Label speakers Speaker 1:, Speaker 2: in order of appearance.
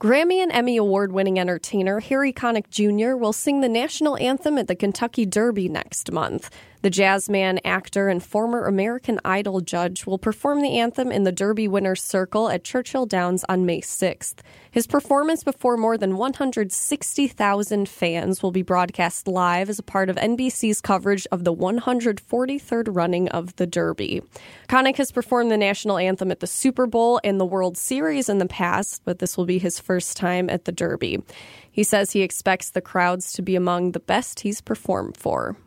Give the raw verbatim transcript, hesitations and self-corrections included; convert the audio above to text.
Speaker 1: Grammy and Emmy Award-winning entertainer Harry Connick Junior will sing the national anthem at the Kentucky Derby next month. The jazzman, actor, and former American Idol judge will perform the anthem in the Derby Winners' Circle at Churchill Downs on May sixth. His performance before more than one hundred sixty thousand fans will be broadcast live as a part of N B C's coverage of the one hundred forty-third running of the Derby. Connick has performed the national anthem at the Super Bowl and the World Series in the past, but this will be his first time at the Derby. He says he expects the crowds to be among the best he's performed for.